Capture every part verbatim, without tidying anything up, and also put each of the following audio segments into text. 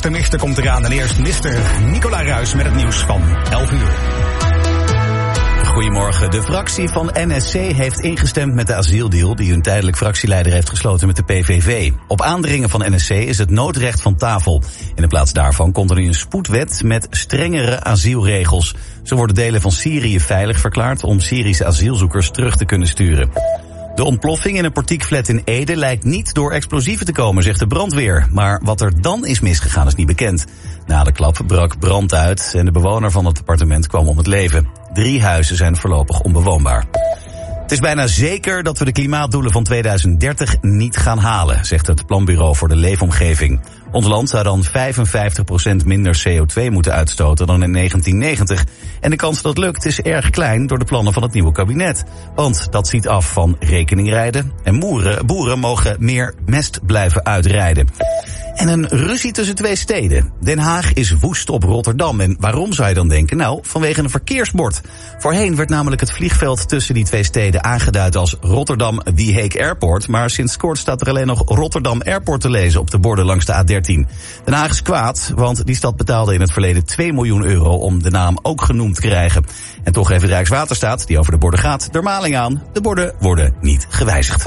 eerste mister komt eraan. En eerst mister Nicola Ruijs met het nieuws van elf uur. Goedemorgen. De fractie van N S C heeft ingestemd met de asieldeal die hun tijdelijk fractieleider heeft gesloten met de P V V. Op aandringen van N S C is het noodrecht van tafel. In de plaats daarvan komt er nu een spoedwet met strengere asielregels. Zo worden delen van Syrië veilig verklaard om Syrische asielzoekers terug te kunnen sturen. De ontploffing in een portiekflat in Ede lijkt niet door explosieven te komen, zegt de brandweer. Maar wat er dan is misgegaan is niet bekend. Na de klap brak brand uit en de bewoner van het appartement kwam om het leven. Drie huizen zijn voorlopig onbewoonbaar. Het is bijna zeker dat we de klimaatdoelen van tweeduizend dertig niet gaan halen, zegt het Planbureau voor de Leefomgeving. Ons land zou dan vijfenvijftig procent minder C O twee moeten uitstoten dan in negentien negentig. En de kans dat het lukt is erg klein door de plannen van het nieuwe kabinet. Want dat ziet af van rekeningrijden en boeren, boeren mogen meer mest blijven uitrijden. En een ruzie tussen twee steden. Den Haag is woest op Rotterdam. En waarom zou je dan denken? Nou, vanwege een verkeersbord. Voorheen werd namelijk het vliegveld tussen die twee steden aangeduid als Rotterdam The Hague Airport. Maar sinds kort staat er alleen nog Rotterdam Airport te lezen op de borden langs de A dertien. Den Haag is kwaad, want die stad betaalde in het verleden twee miljoen euro om de naam ook genoemd te krijgen. En toch heeft Rijkswaterstaat, die over de borden gaat, de maling aan. De borden worden niet gewijzigd.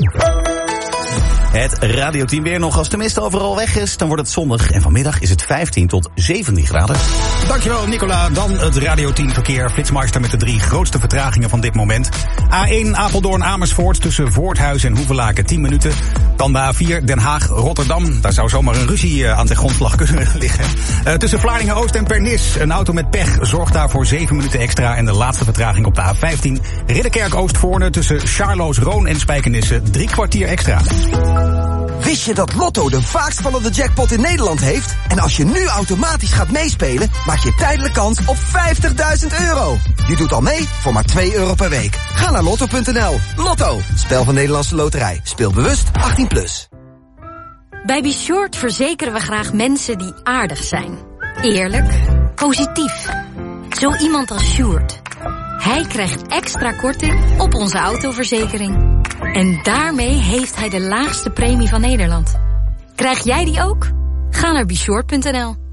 Het radioteam weer nog. Als de mist overal weg is, dan wordt het zonnig. En vanmiddag is het vijftien tot zeventien graden. Dankjewel, Nicola. Dan het radioteam verkeer. Flitsmeister met de drie grootste vertragingen van dit moment. A één Apeldoorn-Amersfoort tussen Voorthuis en Hoevelaken tien minuten. Dan de A vier Den Haag-Rotterdam. Daar zou zomaar een ruzie aan ten grondslag kunnen liggen. Uh, tussen Vlaardingen-Oost en Pernis. Een auto met pech zorgt daarvoor zeven minuten extra. En de laatste vertraging op de A vijftien Ridderkerk-Oostvoorne tussen Charloes-Roon en Spijkenisse. Drie kwartier extra. Wist je dat Lotto de vaakst vallende jackpot in Nederland heeft? En als je nu automatisch gaat meespelen, maak je tijdelijk kans op vijftigduizend euro. Je doet al mee voor maar twee euro per week. Ga naar lotto punt n l. Lotto, spel van Nederlandse Loterij. Speel bewust, achttien plus. Bij Be Short verzekeren we graag mensen die aardig zijn. Eerlijk, positief. Zo iemand als Sjoerd. Hij krijgt extra korting op onze autoverzekering. En daarmee heeft hij de laagste premie van Nederland. Krijg jij die ook? Ga naar be short punt n l.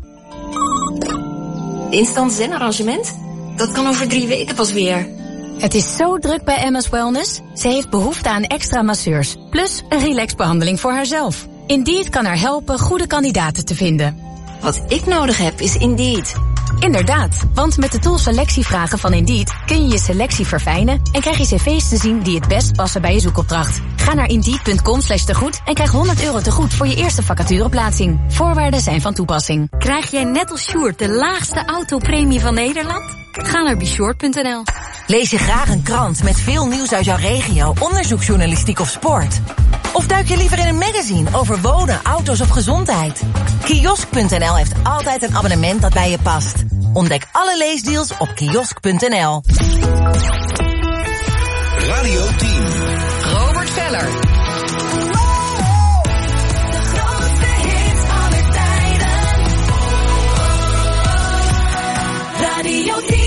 Instant zen-arrangement? Dat kan over drie weken pas weer. Het is zo druk bij M S Wellness. Ze heeft behoefte aan extra masseurs. Plus een relaxbehandeling voor haarzelf. Indeed kan haar helpen goede kandidaten te vinden. Wat ik nodig heb is Indeed. Inderdaad, want met de tool selectievragen van Indeed kun je je selectie verfijnen en krijg je cv's te zien die het best passen bij je zoekopdracht. Ga naar indeed punt com slash tegoed en krijg honderd euro tegoed voor je eerste vacatureplaatsing. Voorwaarden zijn van toepassing. Krijg jij net als Sjoerd de laagste autopremie van Nederland? Ga naar be short punt n l. Lees je graag een krant met veel nieuws uit jouw regio, onderzoeksjournalistiek of sport? Of duik je liever in een magazine over wonen, auto's of gezondheid? Kiosk punt n l heeft altijd een abonnement dat bij je past. Ontdek alle leesdeals op kiosk punt n l. Radio tien. Robert Veller. Radio tien.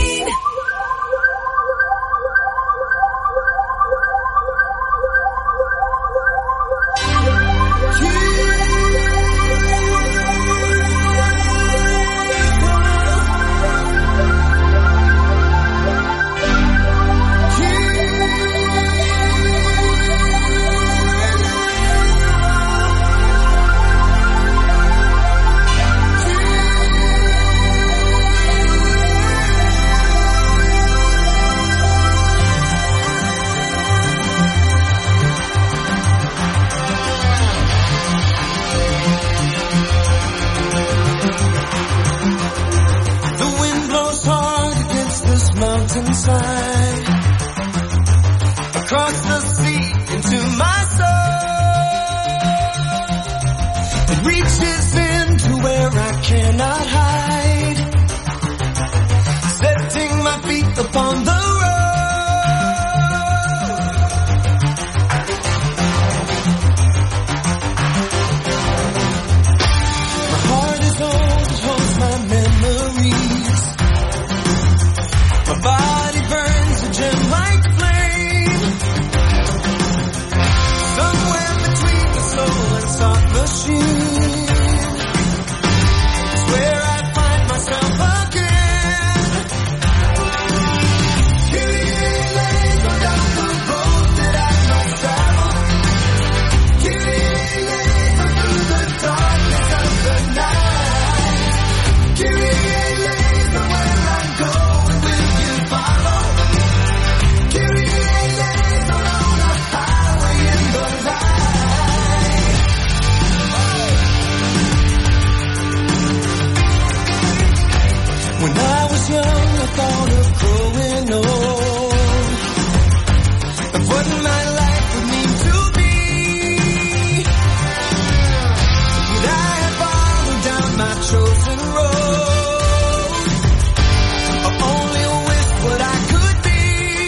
ocean road. I only wish what I could be.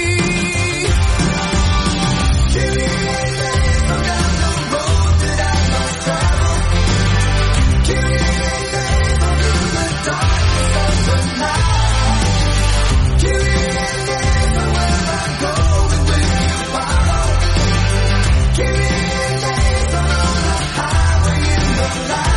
Carry on down the road that I must travel. Carry on through the darkness of the night. Carry on where I go and will you follow? Carry on on the highway in the light.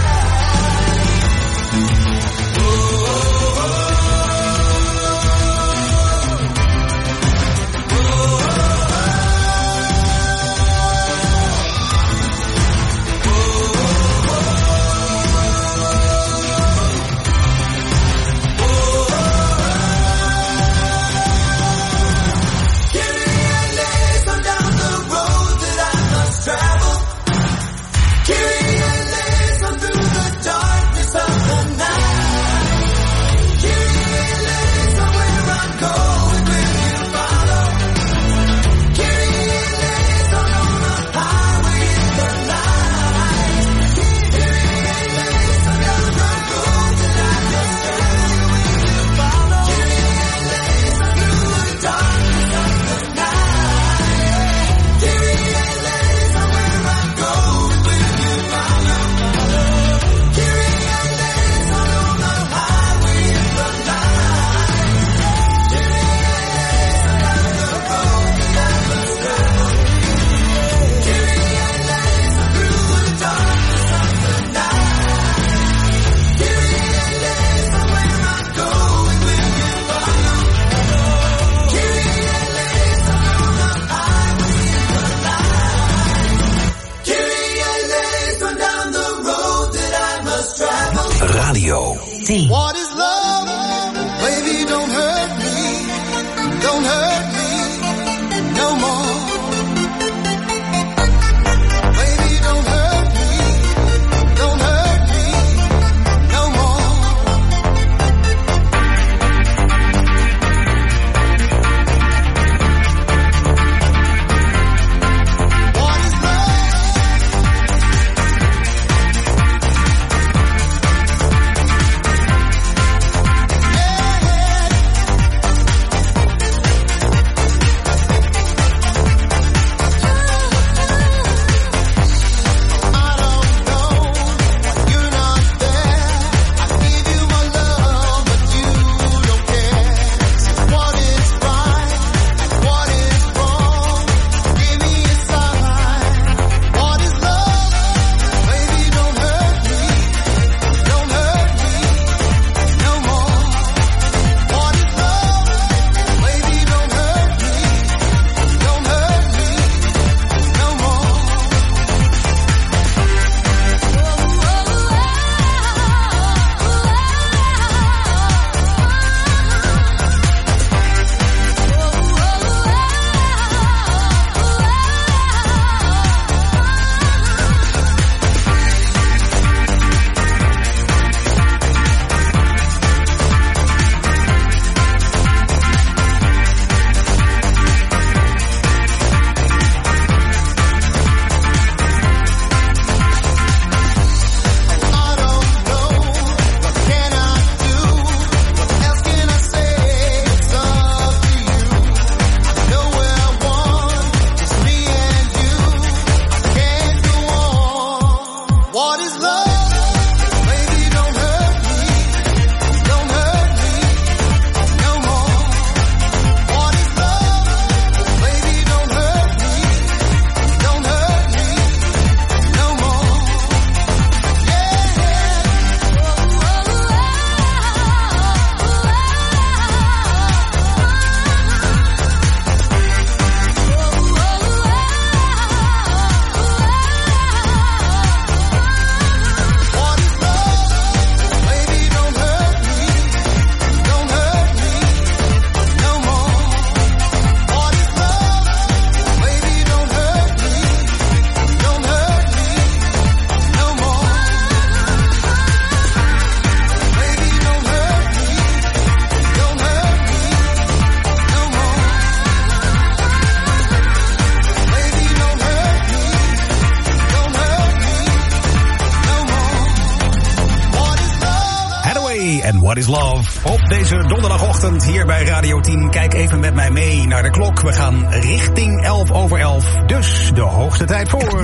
Radio tien. What is love? Baby, don't hurt me. Don't hurt me no more. Baby, don't hurt me. Don't hurt me no more. What is love? Ray en What is Love. Op deze donderdagochtend hier bij Radio tien. Kijk even met mij mee naar de klok. We gaan richting elf over elf. Dus de hoogste tijd voor...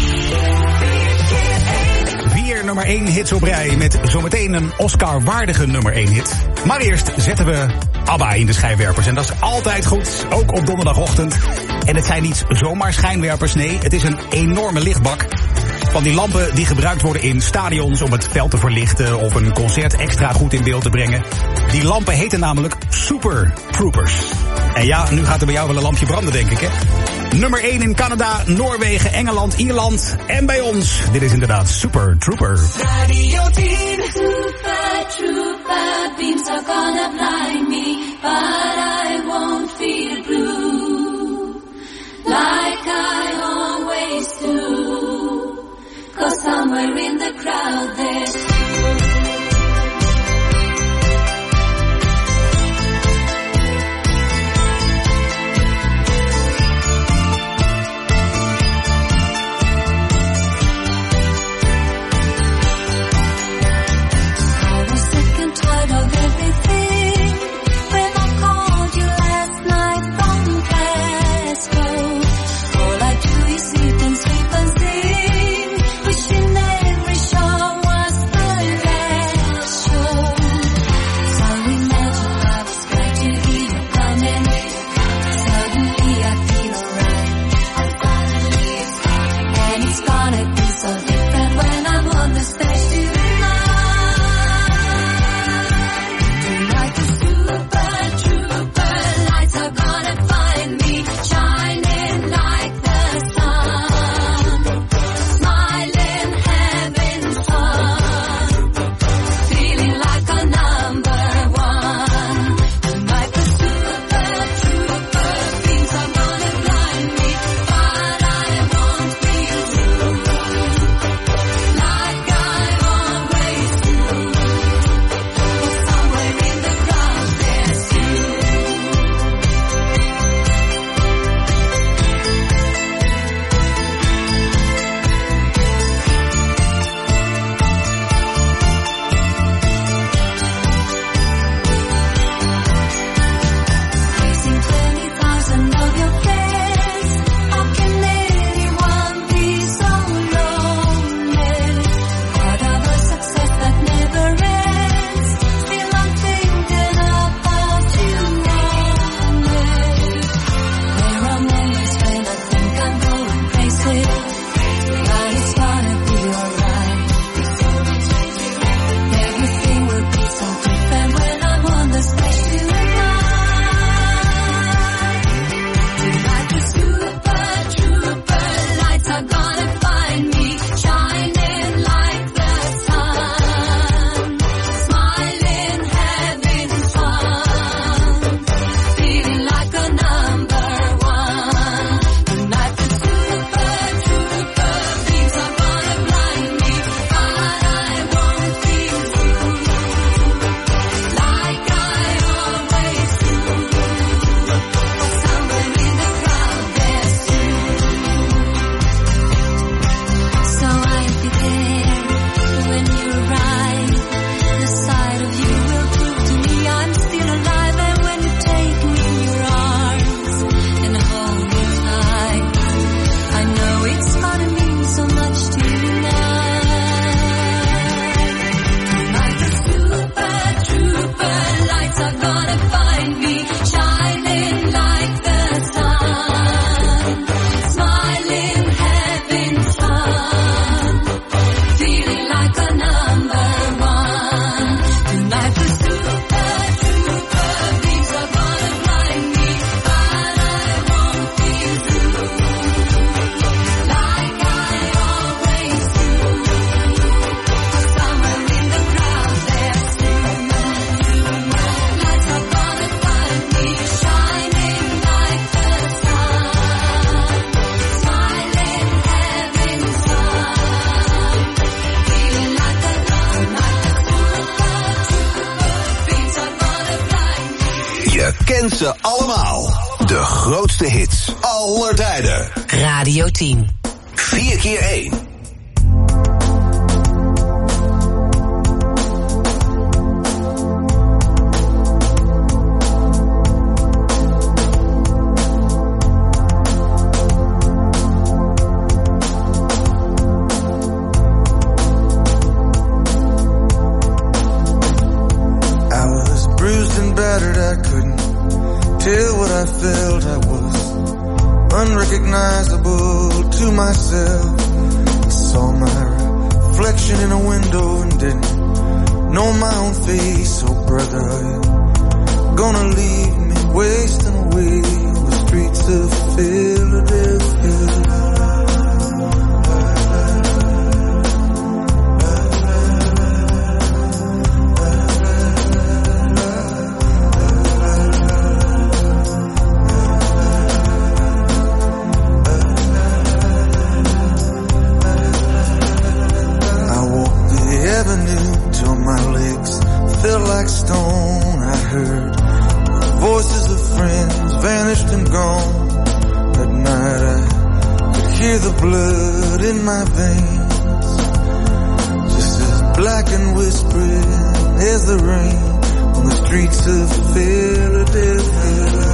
Vier nummer één hits op rij met zometeen een Oscar-waardige nummer één hit. Maar eerst zetten we ABBA in de schijnwerpers. En dat is altijd goed, ook op donderdagochtend. En het zijn niet zomaar schijnwerpers, nee, het is een enorme lichtbak. Van die lampen die gebruikt worden in stadions om het veld te verlichten of een concert extra goed in beeld te brengen. Die lampen heten namelijk Super Troopers. En ja, nu gaat er bij jou wel een lampje branden, denk ik, hè? Nummer één in Canada, Noorwegen, Engeland, Ierland en bij ons. Dit is inderdaad Super Trooper. Radio tien. Super Trooper, beams are gonna blind me, but I won't feel blue, like I always do, 'cause somewhere in the crowd there's kent ze allemaal. De grootste hits aller tijden. Radio tien. vier keer één. I couldn't tell what I felt. I was unrecognizable to myself. I saw my reflection in a window and didn't know my own face. Oh brother, are you gonna leave me wasting away on the streets of Philadelphia? Felt like stone. I heard voices of friends vanished and gone. At night I could hear the blood in my veins, just as black and whispering as the rain on the streets of Philadelphia.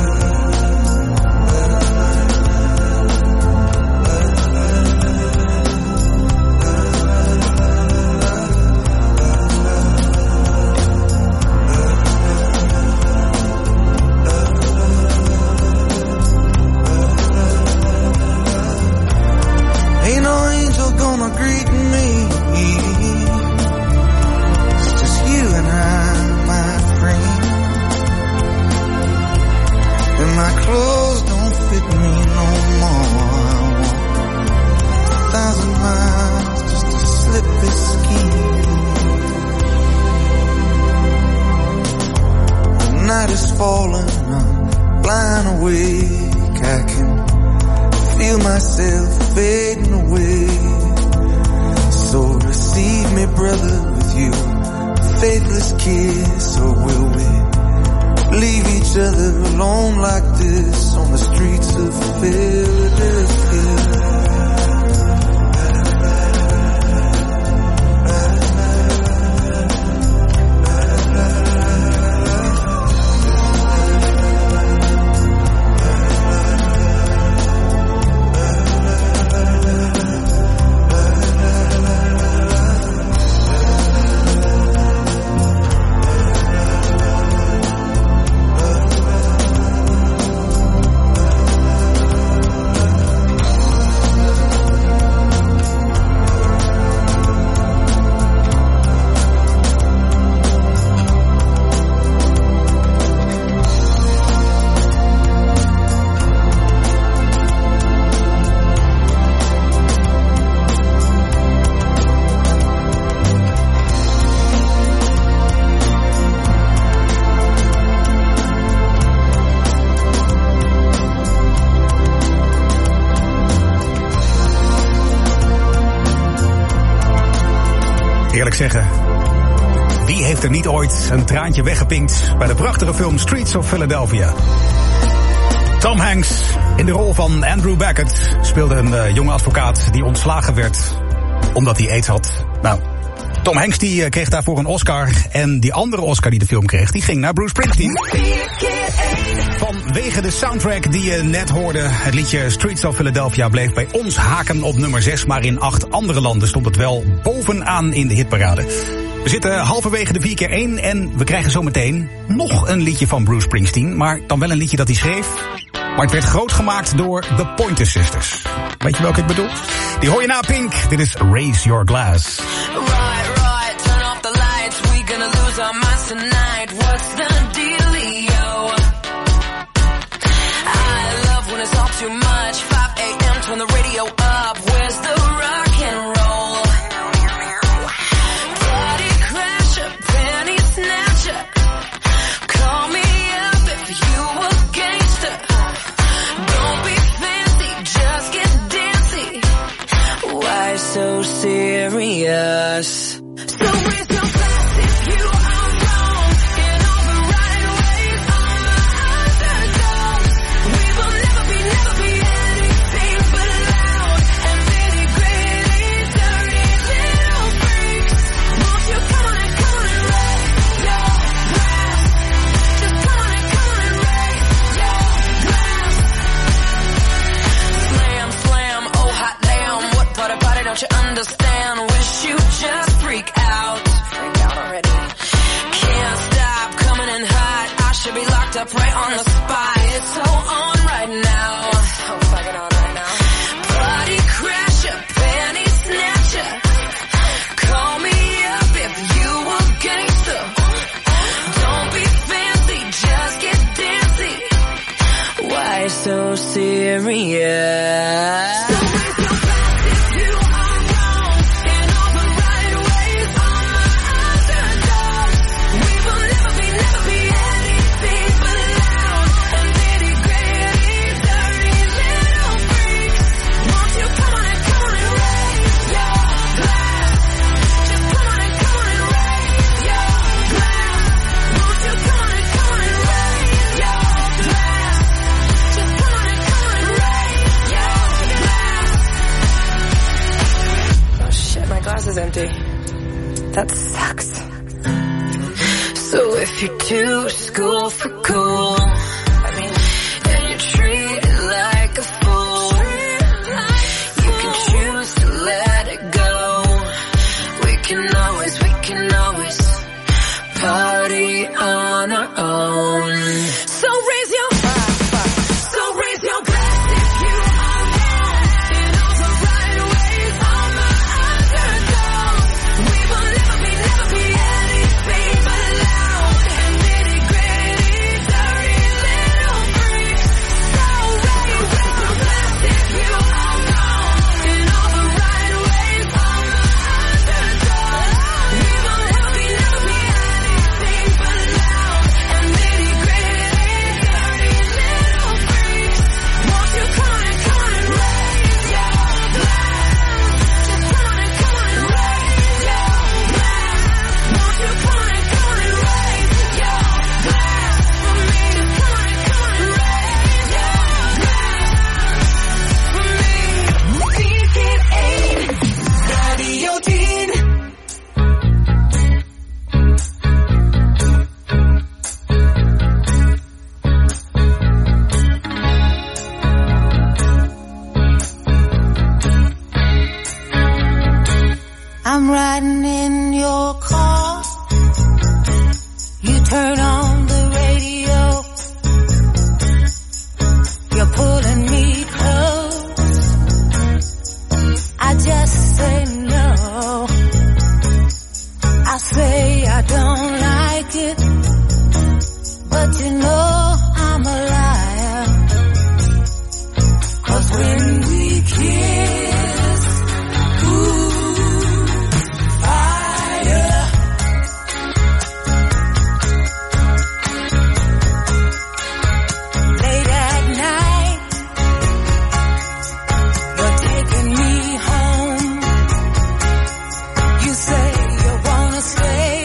Eerlijk zeggen, wie heeft er niet ooit een traantje weggepinkt bij de prachtige film Streets of Philadelphia? Tom Hanks, in de rol van Andrew Beckett, speelde een uh, jonge advocaat die ontslagen werd omdat hij aids had. Nou, Tom Hanks die uh, kreeg daarvoor een Oscar. En die andere Oscar die de film kreeg, die ging naar Bruce Springsteen. Vanwege de soundtrack die je net hoorde, het liedje Streets of Philadelphia bleef bij ons haken op nummer zes. Maar in acht andere landen stond het wel bovenaan in de hitparade. We zitten halverwege de vier keer één en we krijgen zometeen nog een liedje van Bruce Springsteen. Maar dan wel een liedje dat hij schreef. Maar het werd groot gemaakt door The Pointer Sisters. Weet je welke ik bedoel? Die hoor je na Pink. Dit is Raise Your Glass. Right, right, turn off the lights. We gonna lose our minds tonight. What's the dealio? I love when it's all too much. five a.m. turn the radio up. Where's the rock and roll? Party crasher, penny snatcher. Call me up if you a gangster. Don't be fancy, just get dancy. Why so serious? So raise your glass if you are wrong. up right on the spot. It's so on right now. Oh, fuck it on right now. Body crasher, panty snatcher. Call me up if you a gangster. Don't be fancy, just get dancy. Why so serious? Is empty. That sucks. So if you're too school for cool, I mean, and you're treated like a fool, you can choose to let it go. We can always, we can always party on our own. So raise your so raise your glass if you are wrong in all the right ways. On my underdog, we will never be, never be anything but loud and nitty gritty, dirty little freaks. So raise, raise your glass if you are wrong in all the right ways. On my underdog, we will never be, never be anything but loud and nitty gritty, dirty little freaks. Won't you come on and come on and raise your glass? Just come on and come on and raise your glass. Won't you come on and come on and raise your glass for me? Just come on and come on and raise your glass for me. D J eight, Radio Teen. I'm riding in your car. You turn on the radio. You're pulling me close. I just say no. I say I don't like it, but you know I'm a liar. 'Cause when we kiss, ooh, fire. Late at night, you're taking me home. You say you wanna stay.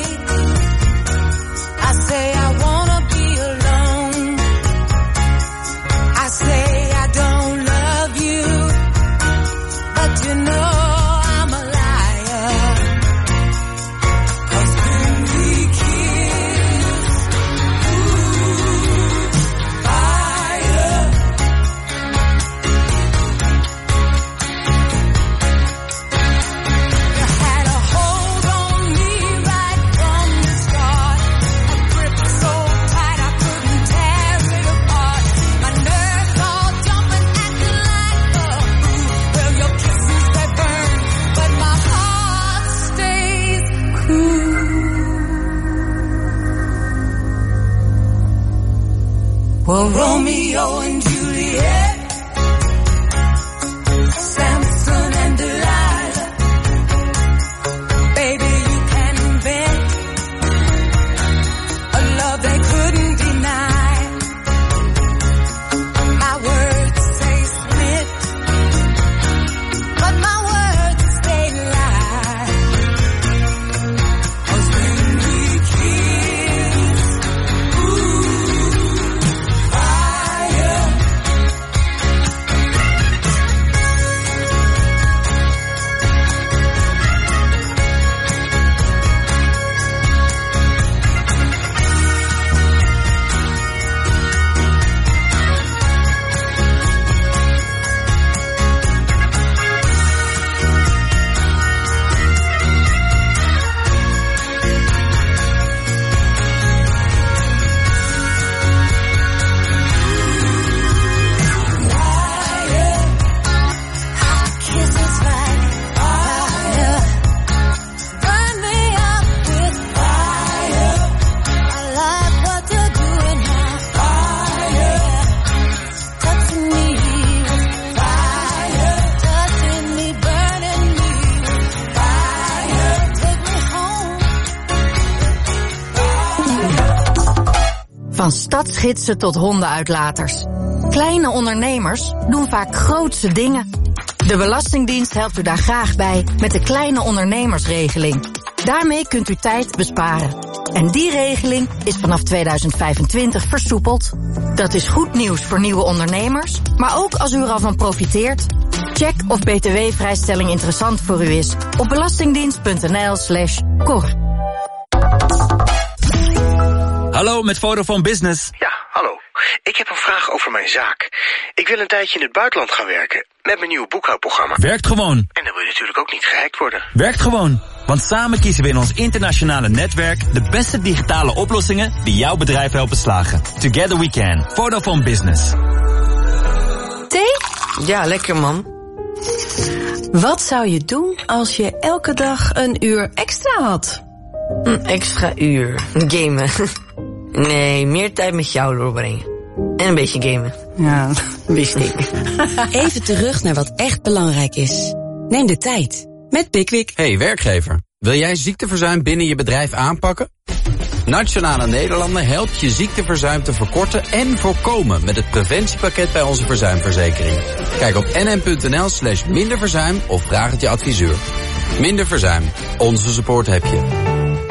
I say I wanna be alone. I say I don't love you, but you know I'm a liar. 'Cause when we kiss, ooh, fire. You had a hold on me right from the start. A grip so tight I couldn't tear it apart. My nerves all jumping, acting like a fool. Well, your kisses they burn, but my heart stays cool. Well, Romeo and Juliet, Samson and Delilah. Baby, you can invent a love they couldn't deny. My words say split, but my words stay lie. 'Cause when we kiss, ooh, fire. Van stadsgidsen tot hondenuitlaters. Kleine ondernemers doen vaak grootse dingen. De Belastingdienst helpt u daar graag bij met de kleine ondernemersregeling. Daarmee kunt u tijd besparen. En die regeling is vanaf tweeduizend vijfentwintig versoepeld. Dat is goed nieuws voor nieuwe ondernemers, maar ook als u er al van profiteert. Check of B T W-vrijstelling interessant voor u is op belastingdienst.nl slash cor. Hallo, met Vodafone Business. Ja, hallo. Ik heb een vraag over mijn zaak. Ik wil een tijdje in het buitenland gaan werken met mijn nieuwe boekhoudprogramma. Werkt gewoon. En dan wil je natuurlijk ook niet gehackt worden. Werkt gewoon. Want samen kiezen we in ons internationale netwerk de beste digitale oplossingen die jouw bedrijf helpen slagen. Together we can. Vodafone Business. Thee? Ja, lekker man. Wat zou je doen als je elke dag een uur extra had? Een extra uur. Gamen. Nee, meer tijd met jou doorbrengen. En een beetje gamen. Ja, wist ik. Even terug naar wat echt belangrijk is. Neem de tijd. Met Pickwick. Hey werkgever, wil jij ziekteverzuim binnen je bedrijf aanpakken? Nationale Nederlanden helpt je ziekteverzuim te verkorten en voorkomen met het preventiepakket bij onze verzuimverzekering. Kijk op nm.nl slash minderverzuim of vraag het je adviseur. Minder verzuim. Onze support heb je.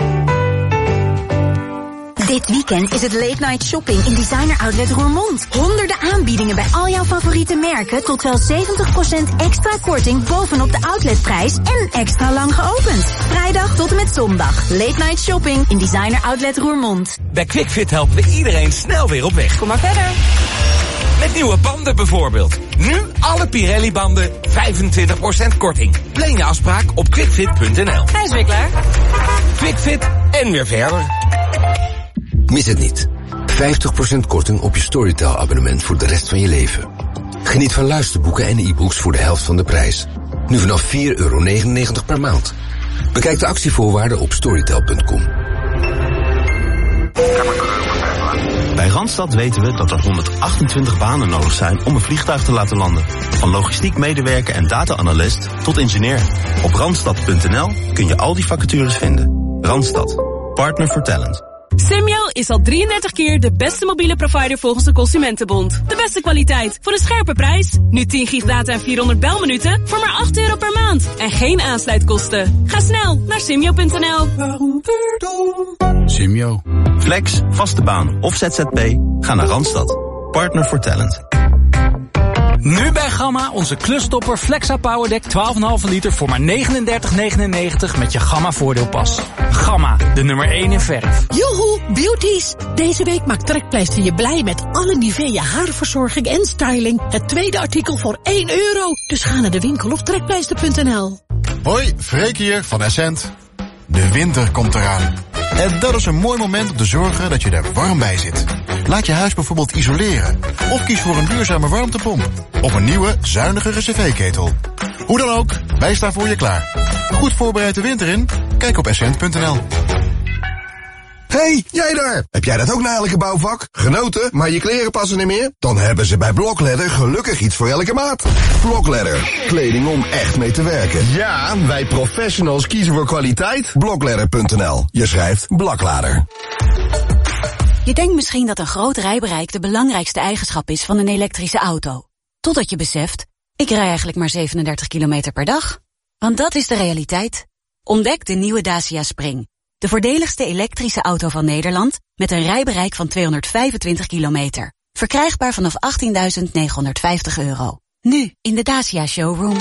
Dit weekend is het late night shopping in Designer Outlet Roermond. Honderden aanbiedingen bij al jouw favoriete merken tot wel zeventig procent extra korting bovenop de outletprijs en extra lang geopend. Vrijdag tot en met zondag. Late night shopping in Designer Outlet Roermond. Bij QuickFit helpen we iedereen snel weer op weg. Kom maar verder. Met nieuwe banden bijvoorbeeld. Nu alle Pirelli-banden vijfentwintig procent korting. Plan je afspraak op quickfit punt n l. Hij is weer klaar. QuickFit en weer verder. Mis het niet. vijftig procent korting op je Storytel-abonnement voor de rest van je leven. Geniet van luisterboeken en e-books voor de helft van de prijs. Nu vanaf vier euro negenennegentig per maand. Bekijk de actievoorwaarden op storytel punt com. Bij Randstad weten we dat er honderdachtentwintig banen nodig zijn om een vliegtuig te laten landen. Van logistiek medewerker en data-analyst tot ingenieur. Op randstad punt n l kun je al die vacatures vinden. Randstad. Partner for Talent. Simyo is al drieëndertig keer de beste mobiele provider volgens de Consumentenbond. De beste kwaliteit voor een scherpe prijs. Nu tien gig data en vierhonderd belminuten voor maar acht euro per maand. En geen aansluitkosten. Ga snel naar simyo punt n l. Simyo. Flex, vaste baan of Z Z P? Ga naar Randstad. Partner for Talent. Nu bij Gamma onze klustopper Flexa Powerdeck twaalf komma vijf liter voor maar negenendertig negenennegentig met je Gamma voordeelpas. Gamma, de nummer één in verf. Joehoe, beauties! Deze week maakt Trekpleister je blij met alle Nivea haarverzorging en styling. Het tweede artikel voor één euro. Dus ga naar de winkel of trekpleister punt n l. Hoi, Freek hier van Essent. De winter komt eraan. En dat is een mooi moment om te zorgen dat je er warm bij zit. Laat je huis bijvoorbeeld isoleren. Of kies voor een duurzame warmtepomp. Of een nieuwe, zuinigere cv-ketel. Hoe dan ook, wij staan voor je klaar. Goed voorbereid de winter in? Kijk op essent punt n l. Hey, jij daar! Heb jij dat ook na elke bouwvak? Genoten, maar je kleren passen niet meer? Dan hebben ze bij Blokledder gelukkig iets voor elke maat. Blokledder, kleding om echt mee te werken. Ja, wij professionals kiezen voor kwaliteit. Blokledder punt n l. Je schrijft Blaklader. Je denkt misschien dat een groot rijbereik de belangrijkste eigenschap is van een elektrische auto. Totdat je beseft, ik rij eigenlijk maar zevenendertig kilometer per dag. Want dat is de realiteit. Ontdek de nieuwe Dacia Spring. De voordeligste elektrische auto van Nederland met een rijbereik van tweehonderdvijfentwintig kilometer. Verkrijgbaar vanaf achttienduizend negenhonderdvijftig euro. Nu in de Dacia Showroom.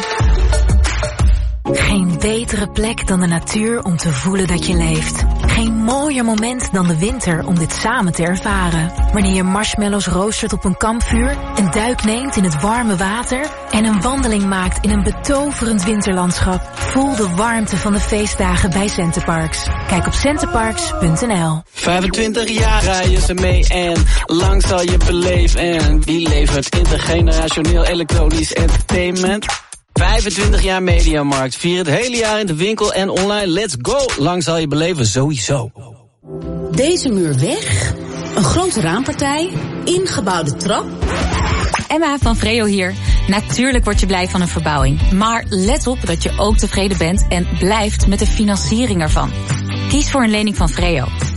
Geen betere plek dan de natuur om te voelen dat je leeft. Geen mooier moment dan de winter om dit samen te ervaren. Wanneer je marshmallows roostert op een kampvuur, een duik neemt in het warme water en een wandeling maakt in een betoverend winterlandschap. Voel de warmte van de feestdagen bij Centerparks. Kijk op centerparks punt n l. vijfentwintig jaar rijden ze mee en lang zal je beleven. En wie levert intergenerationeel elektronisch entertainment? vijfentwintig jaar Mediamarkt. Vier het hele jaar in de winkel en online. Let's go! Lang zal je beleven, sowieso. Deze muur weg. Een grote raampartij. Ingebouwde trap. Emma van Vreo hier. Natuurlijk word je blij van een verbouwing. Maar let op dat je ook tevreden bent en blijft met de financiering ervan. Kies voor een lening van Vreo.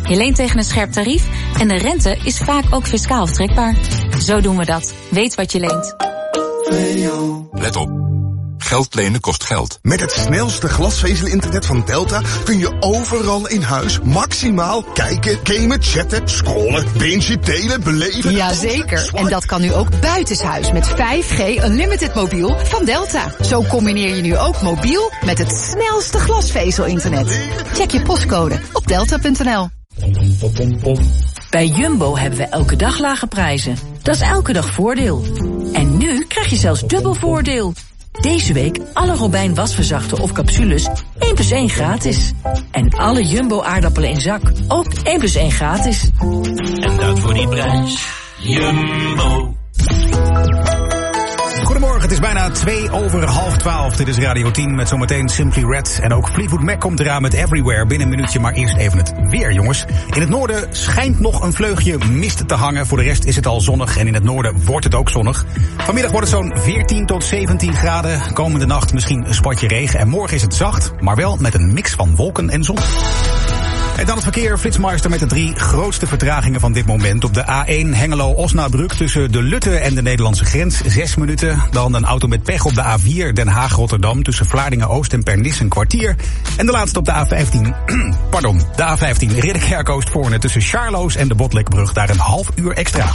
Je leent tegen een scherp tarief en de rente is vaak ook fiscaal aftrekbaar. Zo doen we dat. Weet wat je leent. Let op. Geld lenen kost geld. Met het snelste glasvezel-internet van Delta kun je overal in huis maximaal kijken, gamen, chatten, scrollen, bingen, delen, beleven. Jazeker. En dat kan nu ook buitenshuis met vijf G Unlimited mobiel van Delta. Zo combineer je nu ook mobiel met het snelste glasvezel-internet. Check je postcode op delta punt n l. Bij Jumbo hebben we elke dag lage prijzen. Dat is elke dag voordeel. En nu krijg je zelfs dubbel voordeel. Deze week alle Robijn wasverzachten of capsules één plus één gratis. En alle Jumbo aardappelen in zak ook één plus één gratis. En dat voor die prijs. Jumbo. Goedemorgen, het is bijna twee over half twaalf. Dit is Radio tien met zometeen Simply Red. En ook Fleetwood Mac komt eraan met Everywhere binnen een minuutje. Maar eerst even het weer, jongens. In het noorden schijnt nog een vleugje mist te hangen. Voor de rest is het al zonnig en in het noorden wordt het ook zonnig. Vanmiddag wordt het zo'n veertien tot zeventien graden. Komende nacht misschien een spatje regen. En morgen is het zacht, maar wel met een mix van wolken en zon. En dan het verkeer, Flitsmeister met de drie grootste vertragingen van dit moment. Op de A één Hengelo-Osnabrück tussen de Lutte en de Nederlandse grens, zes minuten. Dan een auto met pech op de A vier Den Haag-Rotterdam tussen Vlaardingen-Oost en Pernis een kwartier. En de laatste op de A vijftien, pardon, de A vijftien Ridderkerk-Oostvoorne tussen Charloes en de Botlekbrug, daar een half uur extra.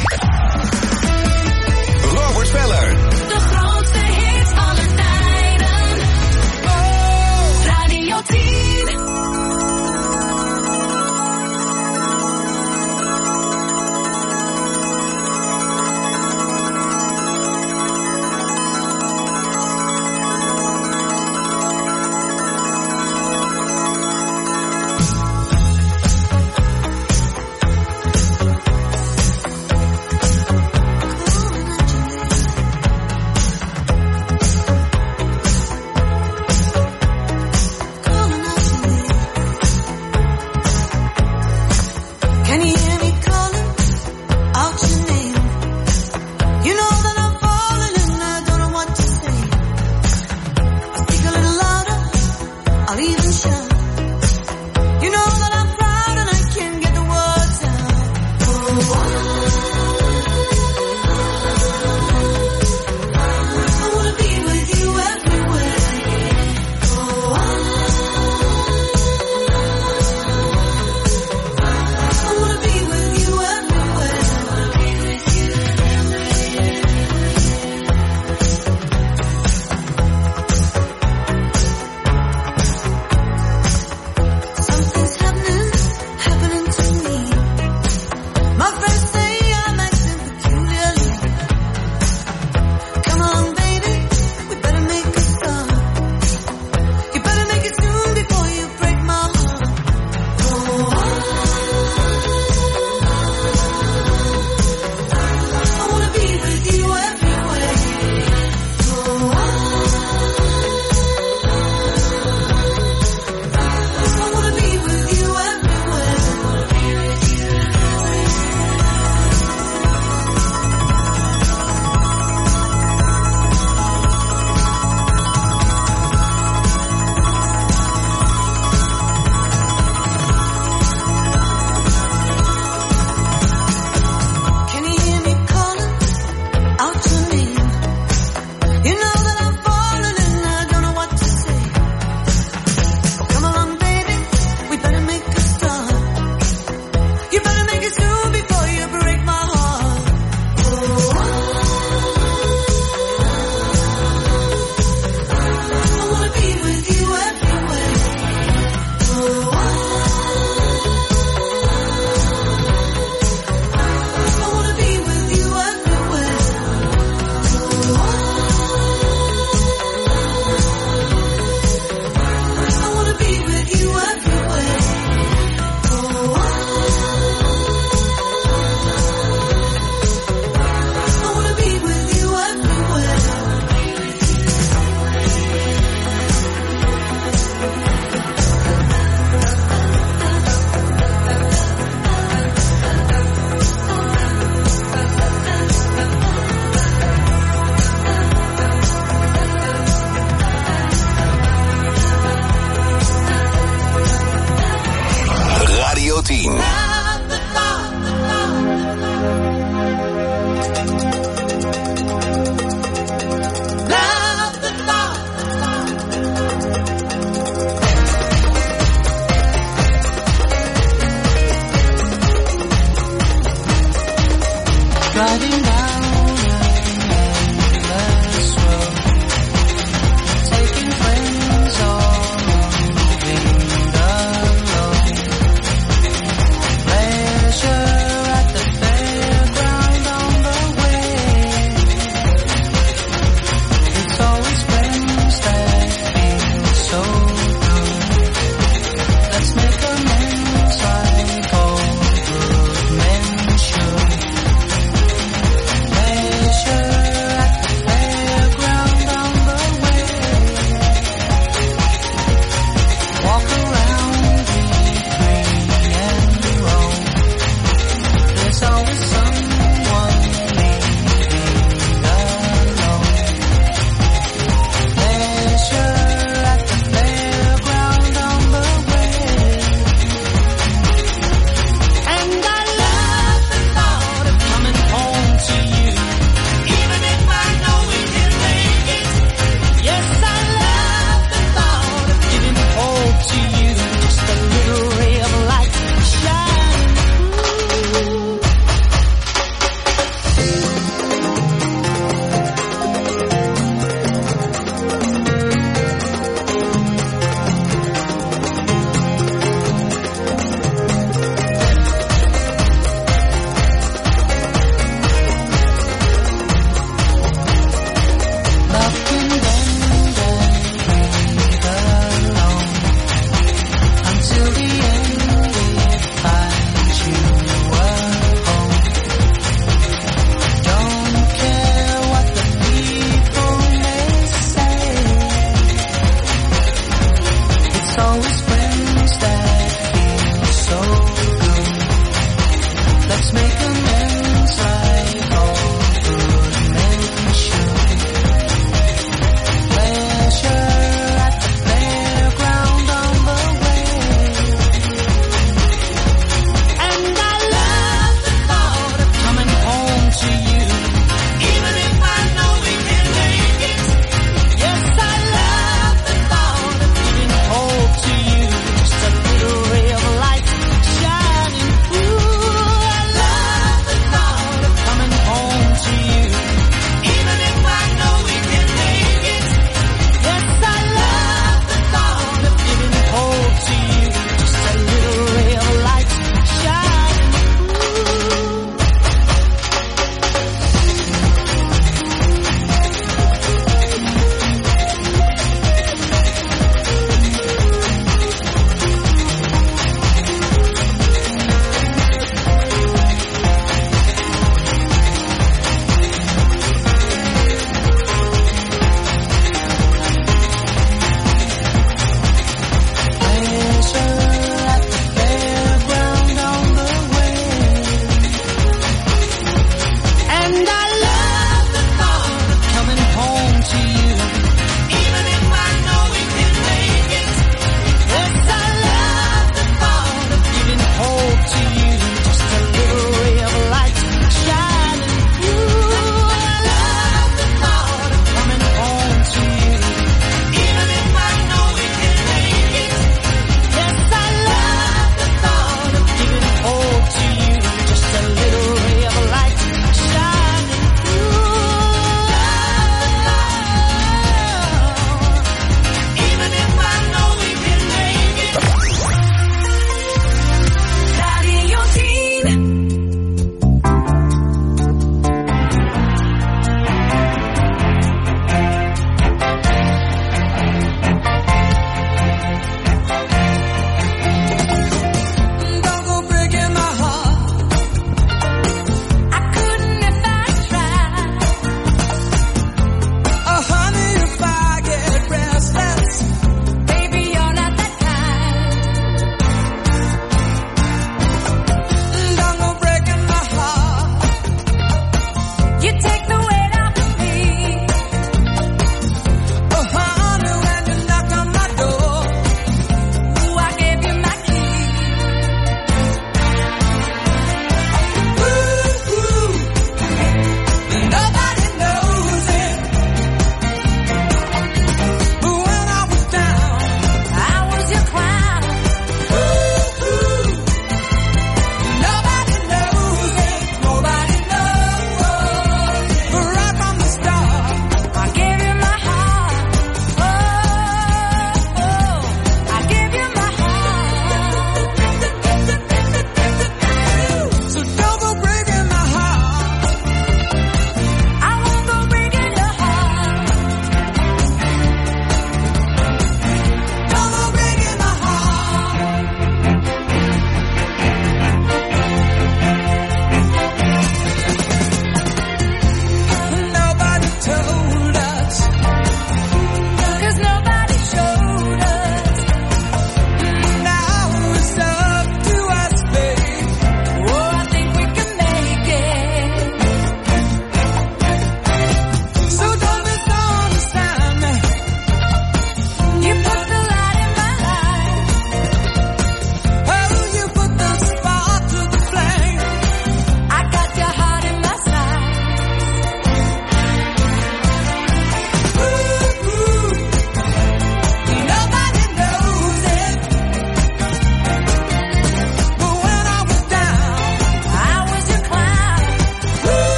Robert Speller. De grootste hits aller tijden. Oh, Radio tien. Driving down an endless road, taking friends or moving alone. Pleasure at the fairground on the way. It's always friends that feel so good. Let's make amends like all good men should.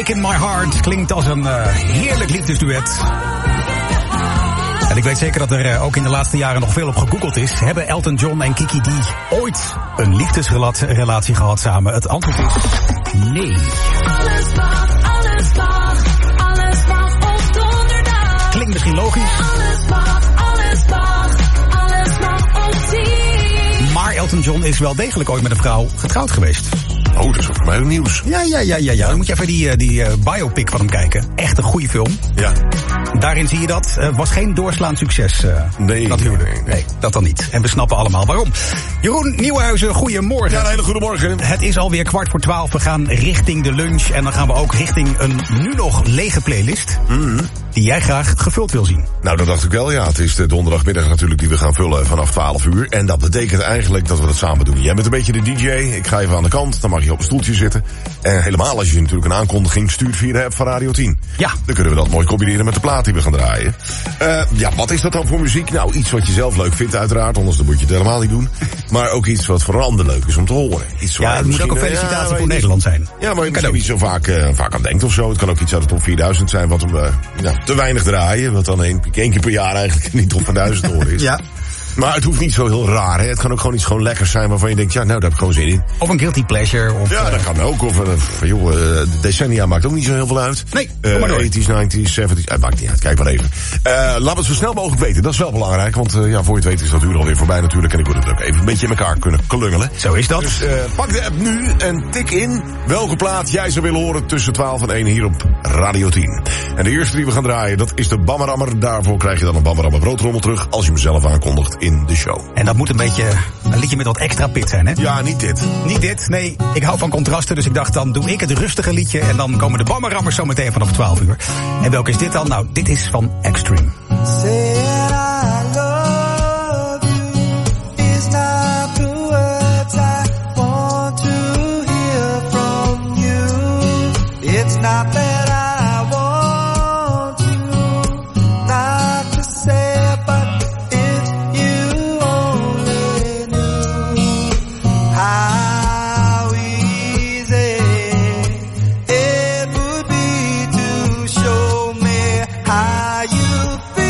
Break in My Heart klinkt als een uh, heerlijk liefdesduet. En ik weet zeker dat er uh, ook in de laatste jaren nog veel op gegoogeld is. Hebben Elton John en Kiki D ooit een liefdesrelatie gehad samen? Het antwoord is nee. Alles mag, alles mag, alles mag op donderdag. Klinkt misschien logisch. Alles mag, alles mag, alles mag op tien. Maar Elton John is wel degelijk ooit met een vrouw getrouwd geweest. Oh, dat is voor mij ook nieuws. Ja, ja, ja, ja, ja. Dan moet je even die, die uh, biopic van hem kijken. Echt een goede film. Ja. Daarin zie je dat. Het uh, was geen doorslaand succes. Uh, nee, dat huwelijk. Nee, nee. nee, dat dan niet. En we snappen allemaal waarom. Jeroen Nieuwenhuizen, goedemorgen. Ja, een hele goede morgen. Het is alweer kwart voor twaalf. We gaan richting de lunch. En dan gaan we ook richting een nu nog lege playlist. Mm-hmm. Die jij graag gevuld wil zien. Nou, dat dacht ik wel, ja. Het is de donderdagmiddag natuurlijk die we gaan vullen vanaf twaalf uur. En dat betekent eigenlijk dat we dat samen doen. Jij bent een beetje de D J. Ik ga even aan de kant. Dan mag je op een stoeltje zitten. En helemaal als je natuurlijk een aankondiging stuurt via de app van Radio tien. Ja. Dan kunnen we dat mooi combineren met de plaat die we gaan draaien. Uh, ja, wat is dat dan voor muziek? Nou, iets wat je zelf leuk vindt uiteraard. Anders dan moet je het helemaal niet doen. Maar ook iets wat voor een ander leuk is om te horen. Iets ja, het moet ook een felicitatie ja, voor Nederland zijn. Ja, maar je misschien niet zo vaak, uh, vaak aan denkt of zo. Het kan ook iets uit de top vierduizend zijn wat we uh, ja, te weinig draaien. Wat dan één, één keer per jaar eigenlijk niet top van duizend horen is. Ja. Maar het hoeft niet zo heel raar, hè. Het kan ook gewoon iets gewoon lekkers zijn waarvan je denkt, ja, nou, daar heb ik gewoon zin in. Of een guilty pleasure. Of, ja, dat kan ook. Of, uh, joh, uh, de decennia maakt ook niet zo heel veel uit. Nee, uh, kom maar door. tachtig, negentig, zeventig, uh, maakt niet uit. Kijk maar even. Uh, laten we het zo snel mogelijk weten. Dat is wel belangrijk, want uh, ja, voor je het weet is dat uur alweer voorbij natuurlijk. En ik wil het ook even een beetje in elkaar kunnen klungelen. Zo is dat. Dus uh, pak de app nu en tik in welke plaat jij zou willen horen tussen twaalf en één hier op Radio tien. En de eerste die we gaan draaien, dat is de Bammerammer. Daarvoor krijg je dan een Bammerammer broodrommel terug als je hem zelf aankondigt in de show. En dat moet een beetje een liedje met wat extra pit zijn, hè? Ja, niet dit. Niet dit, nee. Ik hou van contrasten, dus ik dacht dan doe ik het rustige liedje. En dan komen de Bammerrammers zo meteen vanaf twaalf uur. En welke is dit dan? Nou, dit is van Extreme. How you feel.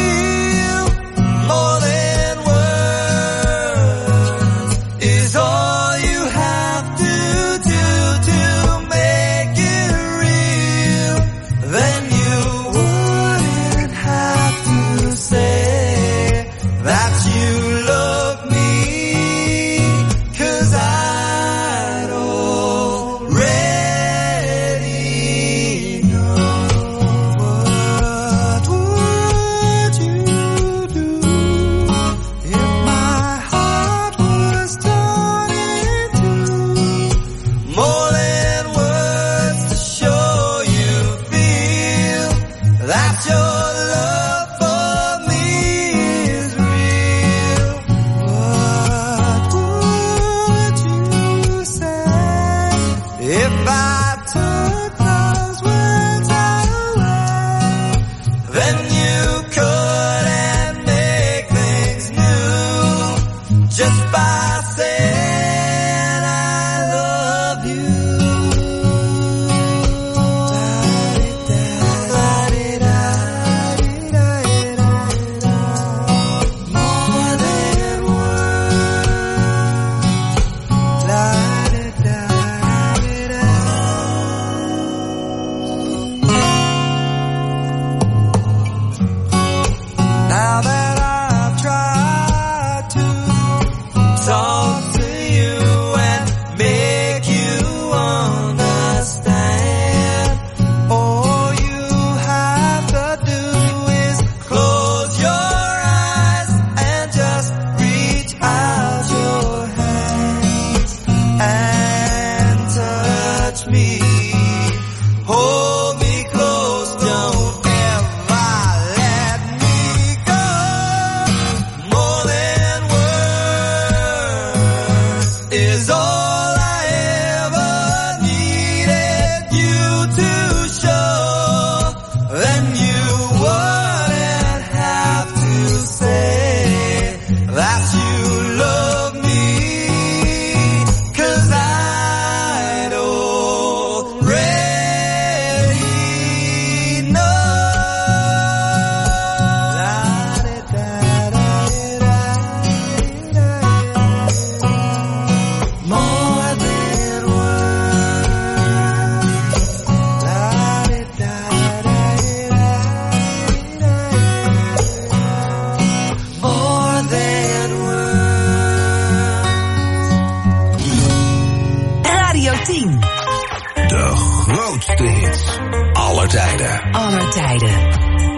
Beste aller tijden.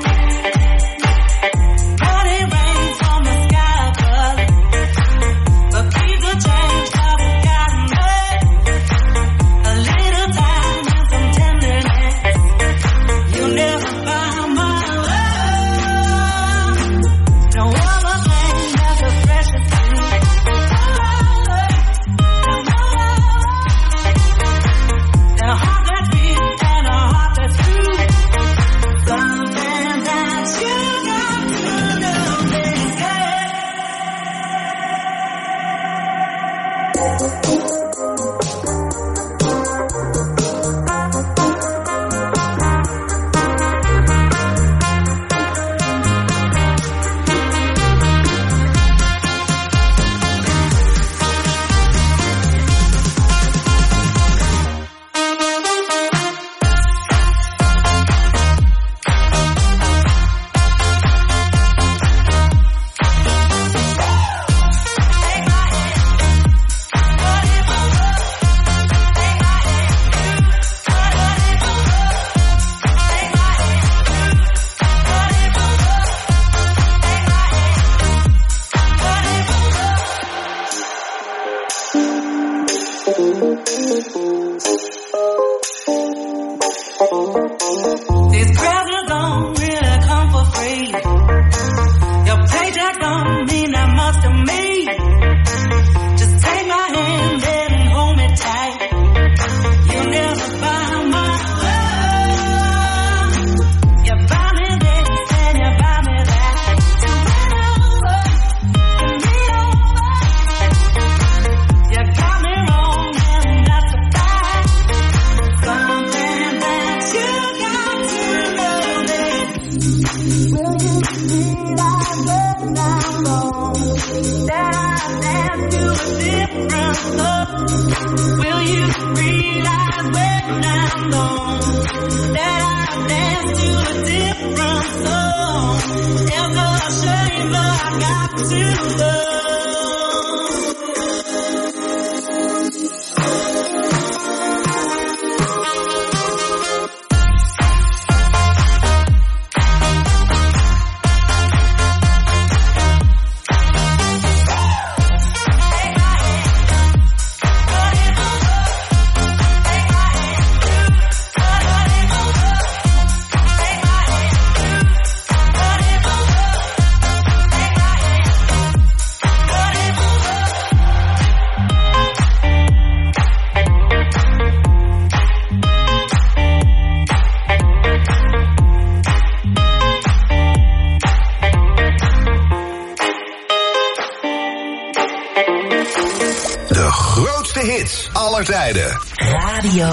Aller tijden. Radio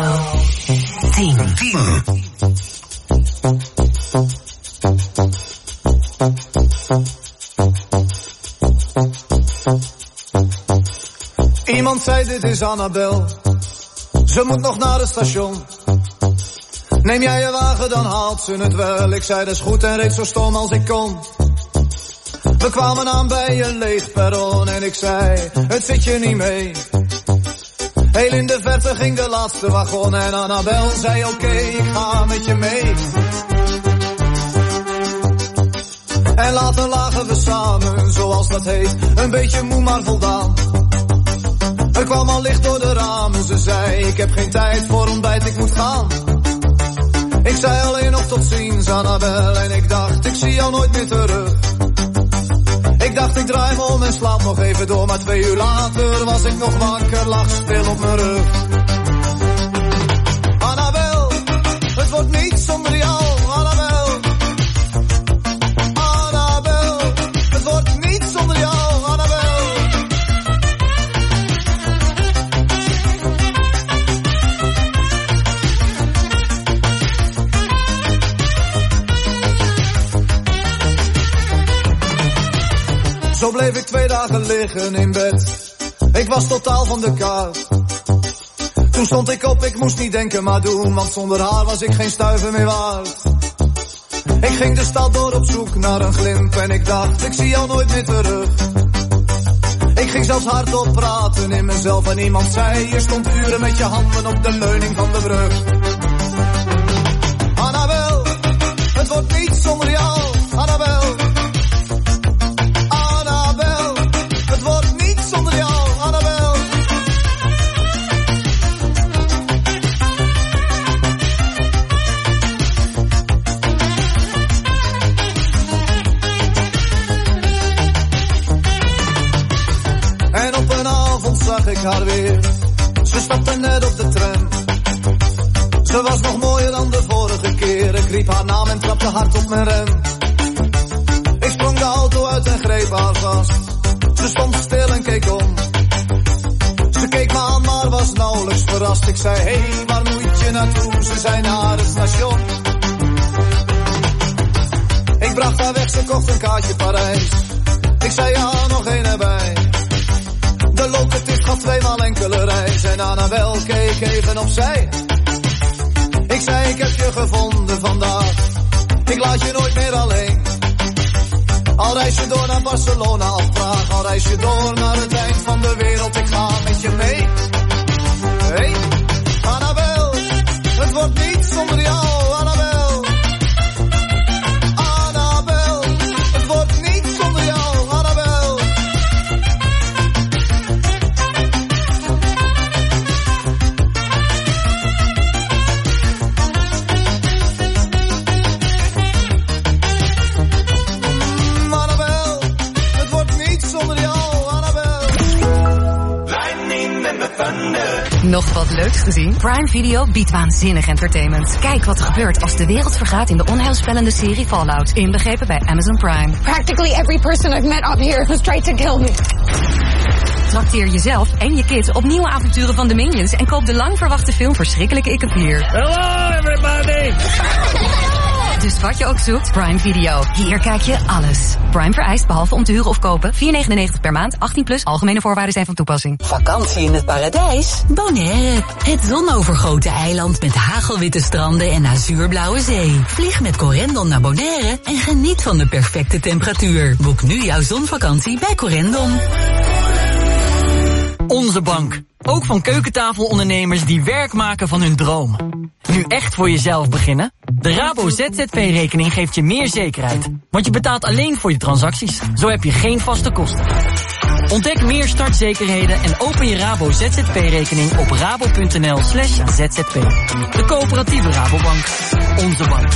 tien. tien. Iemand zei dit is Annabel. Ze moet nog naar het station. Neem jij je wagen dan haalt ze het wel. Ik zei dat is goed en reed zo stom als ik kon. We kwamen aan bij een leeg perron en ik zei het zit je niet mee. Heel in de verte ging de laatste wagon en Annabel zei oké, okay, ik ga met je mee. En later lagen we samen, zoals dat heet, een beetje moe maar voldaan. Er kwam al licht door de ramen, ze zei ik heb geen tijd voor ontbijt, ik moet gaan. Ik zei alleen nog tot ziens Annabel en ik dacht ik zie jou nooit meer terug. Ik dacht ik draai me om en slaap nog even door, maar twee uur later was ik nog wakker, lag stil op mijn rug. Annabel, het wordt niet zonder jou, Annabel. Annabel, het wordt niet zonder jou, Annabel. Zo bleef ik twee dagen liggen in bed. Ik was totaal van de kaart. Toen stond ik op, ik moest niet denken maar doen, want zonder haar was ik geen stuiver meer waard. Ik ging de stad door op zoek naar een glimp en ik dacht, ik zie jou nooit meer terug. Ik ging zelfs hardop praten in mezelf en iemand zei, je stond uren met je handen op de leuning van de brug. Annabel, wordt niet zonder jou, Annabel. Annabel, het wordt niet zonder jou, Annabel. En op een avond zag ik haar weer. Ze stapte net op de tram. Ze was nog mooier dan de vorige keer. Ik riep haar naam en trapte hard op mijn rem. Ik sprong de auto uit en greep haar vast. Ze stond stil en keek om. Ze keek me aan, maar was nauwelijks verrast. Ik zei, hé, hey, waar moet je naartoe? Ze zei, naar het station. Ik bracht haar weg, ze kocht een kaartje Parijs. Ik zei, ja, nog één erbij. De locative gaf tweemaal enkele reis. En Annabel keek even opzij. Ik zei, ik heb je gevonden vandaag. Ik laat je nooit meer alleen. Al reis je door naar Barcelona of Praag. Al reis je door naar het eind van de wereld. Ik ga met je mee. Hey, Annabel, het wordt niet zonder jou, Annabel. Annabel, het wordt niet zonder jou, Annabel. Nog wat leuks gezien? Prime Video biedt waanzinnig entertainment. Kijk wat er gebeurt als de wereld vergaat in de onheilspellende serie Fallout. Inbegrepen bij Amazon Prime. Practically every person I've met up here has tried to kill me. Trakteer jezelf en je kids op nieuwe avonturen van de Minions en koop de lang verwachte film Verschrikkelijke Ik Heb Hier. Hello everybody! Dus wat je ook zoekt, Prime Video. Hier kijk je alles. Prime vereist, behalve om te huren of kopen, vier negenennegentig per maand, achttien plus, algemene voorwaarden zijn van toepassing. Vakantie in het paradijs? Bonaire, het zonovergoten eiland met hagelwitte stranden en azuurblauwe zee. Vlieg met Corendon naar Bonaire en geniet van de perfecte temperatuur. Boek nu jouw zonvakantie bij Corendon. Onze bank. Ook van keukentafelondernemers die werk maken van hun droom. Nu echt voor jezelf beginnen? De Rabo Z Z P-rekening geeft je meer zekerheid. Want je betaalt alleen voor je transacties. Zo heb je geen vaste kosten. Ontdek meer startzekerheden en open je Rabo Z Z P-rekening op rabo.nl slash zzp. De coöperatieve Rabobank. Onze bank.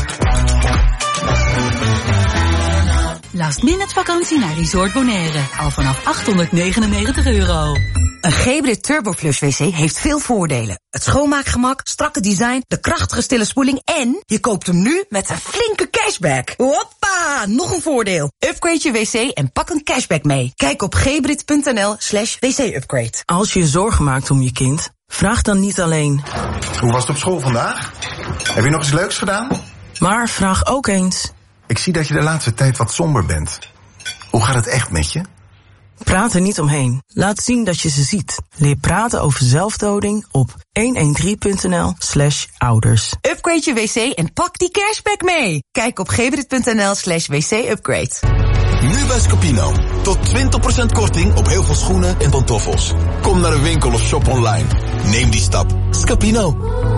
Last minute vakantie naar Resort Bonaire. Al vanaf achthonderdnegenennegentig euro. Een Gebrit Turboflush wc heeft veel voordelen. Het schoonmaakgemak, strakke design, de krachtige stille spoeling en je koopt hem nu met een flinke cashback. Hoppa, nog een voordeel. Upgrade je wc en pak een cashback mee. Kijk op gebrit.nl slash wc-upgrade. Als je je zorgen maakt om je kind, vraag dan niet alleen. Hoe was het op school vandaag? Heb je nog iets leuks gedaan? Maar vraag ook eens. Ik zie dat je de laatste tijd wat somber bent. Hoe gaat het echt met je? Praat er niet omheen. Laat zien dat je ze ziet. Leer praten over zelfdoding op honderddertien.nl slash ouders. Upgrade je wc en pak die cashback mee. Kijk op gebrit.nl slash wc-upgrade. Nu bij Scapino. Tot twintig procent korting op heel veel schoenen en pantoffels. Kom naar de winkel of shop online. Neem die stap. Scapino.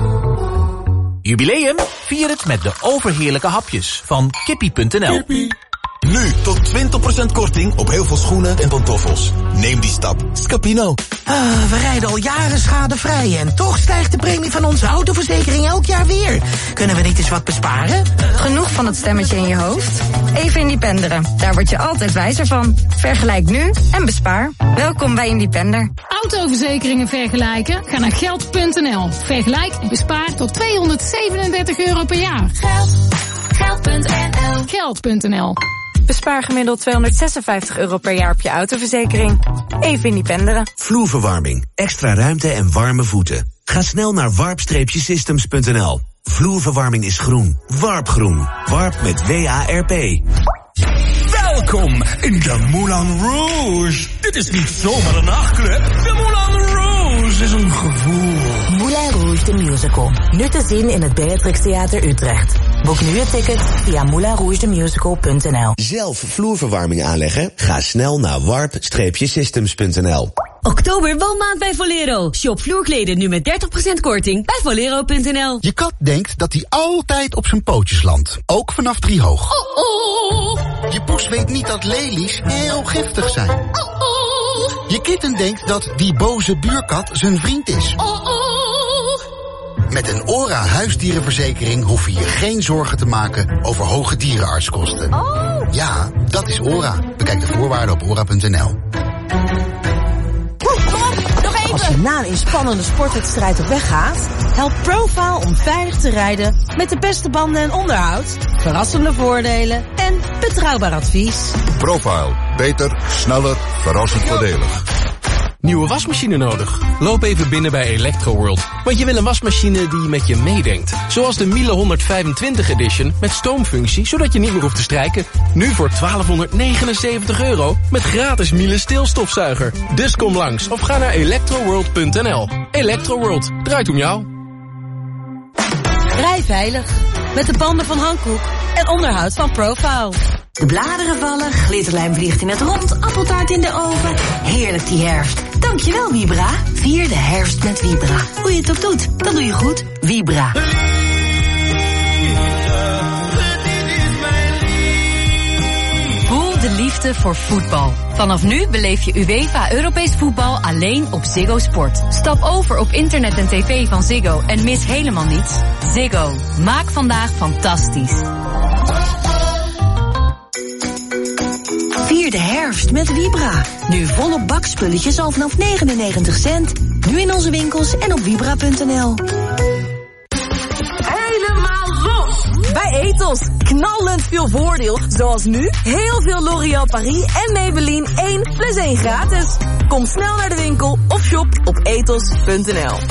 Jubileum? Vier het met de overheerlijke hapjes van kippie punt n l. Nu tot twintig procent korting op heel veel schoenen en pantoffels. Neem die stap. Scapino. Uh, we rijden al jaren schadevrij en toch stijgt de premie van onze autoverzekering elk jaar weer. Kunnen we niet eens wat besparen? Genoeg van dat stemmetje in je hoofd? Even Independeren. Daar word je altijd wijzer van. Vergelijk nu en bespaar. Welkom bij Independer. Autoverzekeringen vergelijken? Ga naar geld punt n l. Vergelijk en bespaar tot tweehonderdzevenendertig euro per jaar. Geld. geld punt n l. geld punt n l. Bespaar gemiddeld tweehonderdzesenvijftig euro per jaar op je autoverzekering. Even Independeren. Vloerverwarming, extra ruimte en warme voeten. Ga snel naar warp systems punt n l. Vloerverwarming is groen. Warpgroen. Warp met W A R P. Welkom in de Moulin Rouge. Dit is niet zomaar een nachtclub. De Moulin Rouge is een gevoel. Moulin Rouge de Musical. Nu te zien in het Beatrix Theater Utrecht. Boek nu je ticket via moulin rouge de musical punt n l. Zelf vloerverwarming aanleggen? Ga snel naar warp systems punt n l. Oktober woonmaand bij Volero. Shop vloerkleden nu met dertig procent korting bij volero punt n l. Je kat denkt dat hij altijd op zijn pootjes landt. Ook vanaf drie hoog. Oh, oh. Je poes weet niet dat lelies heel giftig zijn. Oh, oh. Je kitten denkt dat die boze buurkat zijn vriend is. Oh, oh. Met een ORA huisdierenverzekering hoef je je geen zorgen te maken over hoge dierenartskosten. Oh. Ja, dat is ORA. Bekijk de voorwaarden op ora punt n l. Als je na een inspannende sportwedstrijd op weg gaat, helpt Profile om veilig te rijden met de beste banden en onderhoud, verrassende voordelen en betrouwbaar advies. Profile. Beter, sneller, verrassend voordelig. Nieuwe wasmachine nodig? Loop even binnen bij Electroworld. Want je wil een wasmachine die met je meedenkt. Zoals de Miele honderdvijfentwintig edition met stoomfunctie, zodat je niet meer hoeft te strijken. Nu voor twaalfhonderdnegenenzeventig euro met gratis Miele stilstofzuiger. Dus kom langs of ga naar electroworld punt n l. Electroworld, draait om jou. Rij veilig met de banden van Hankook en onderhoud van Profile. De bladeren vallen, glitterlijm vliegt in het rond, appeltaart in de oven. Heerlijk die herfst. Dankjewel Vibra. Vier de herfst met Vibra. Hoe je het ook doet, dat doe je goed. Vibra. Voel de liefde voor voetbal. Vanaf nu beleef je UEFA Europees voetbal alleen op Ziggo Sport. Stap over op internet en tv van Ziggo en mis helemaal niets. Ziggo. Maak vandaag fantastisch. Vier de herfst met Vibra. Nu volop bakspulletjes al vanaf negenennegentig cent. Nu in onze winkels en op vibra punt n l. Helemaal los! Bij Ethos. Knallend veel voordeel. Zoals nu heel veel L'Oréal Paris en Maybelline één plus één gratis. Kom snel naar de winkel of shop op ethos punt n l.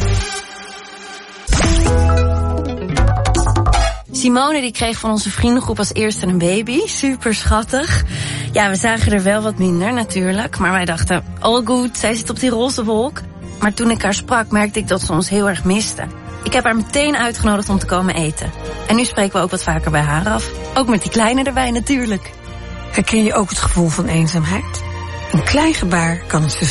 Simone die kreeg van onze vriendengroep als eerste een baby. Super schattig. Ja, we zagen er wel wat minder natuurlijk. Maar wij dachten, all good, zij zit op die roze wolk. Maar toen ik haar sprak, merkte ik dat ze ons heel erg miste. Ik heb haar meteen uitgenodigd om te komen eten. En nu spreken we ook wat vaker bij haar af. Ook met die kleine erbij natuurlijk. Herken je ook het gevoel van eenzaamheid? Een klein gebaar kan het